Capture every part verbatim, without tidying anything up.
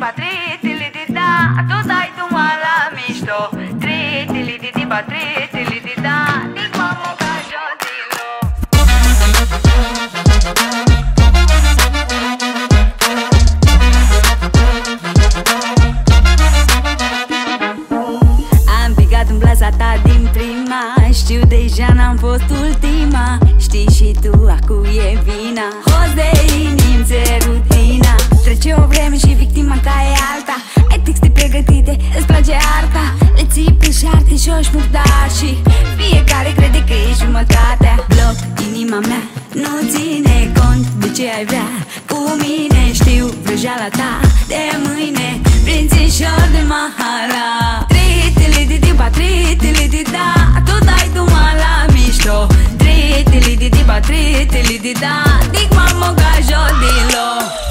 ba tritili di da, tu dai tu mala misto. Tritili di ba tritili di da, di mamma cajo dilo. Am picat în plaza ta din prima, știu deja n-am fost ultima. Știi și tu, acu e vina. Host de inim, ți rutina. Trece o vreme și victima ta e alta. Ai texte pregătite, îți place arta. Le ții pe șarte, joci murdar și fiecare crede că e jumătatea. Bloc, inima mea nu ține cont de ce ai vrea cu mine. Știu vrăjeala ta de mâine, prințișor de Mahala. Tritili di di ba tritili di da, tu dai tu mala mișto. Tritili di di ba tritili di da, dic mammo gajo dilo.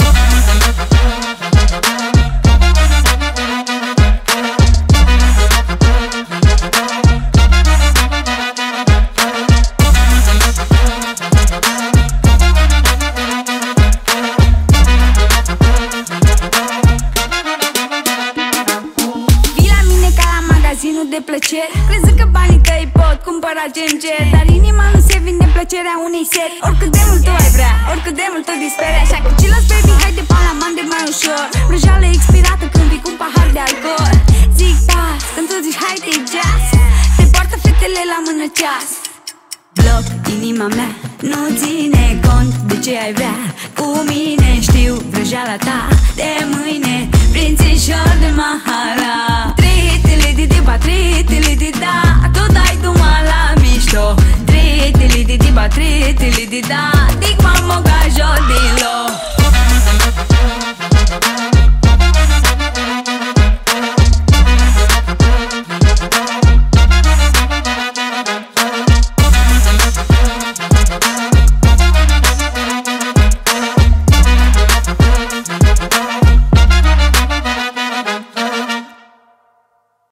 De plăcere, crezând că banii tăi pot cumpăra gen cer, dar inima nu se vinde plăcerea unei seri. Oricât de mult tu ai vrea, oricât de mult tu disperi. Așa că chillax baby, hai de palaman de mai ușor. Vrăjeală expirată când vii cu un pahar de alcool. Zic da, când tu zici hai de jazz, te poartă fetele la mână ceas. Bloc, inima mea nu ține cont de ce ai vrea cu mine. Știu vrăjeala ta de mâine, prințișor de Mahala. Tritili di di ba tritili di da, tu dai tu mala mișto. Tritili di di ba tritili di da, dic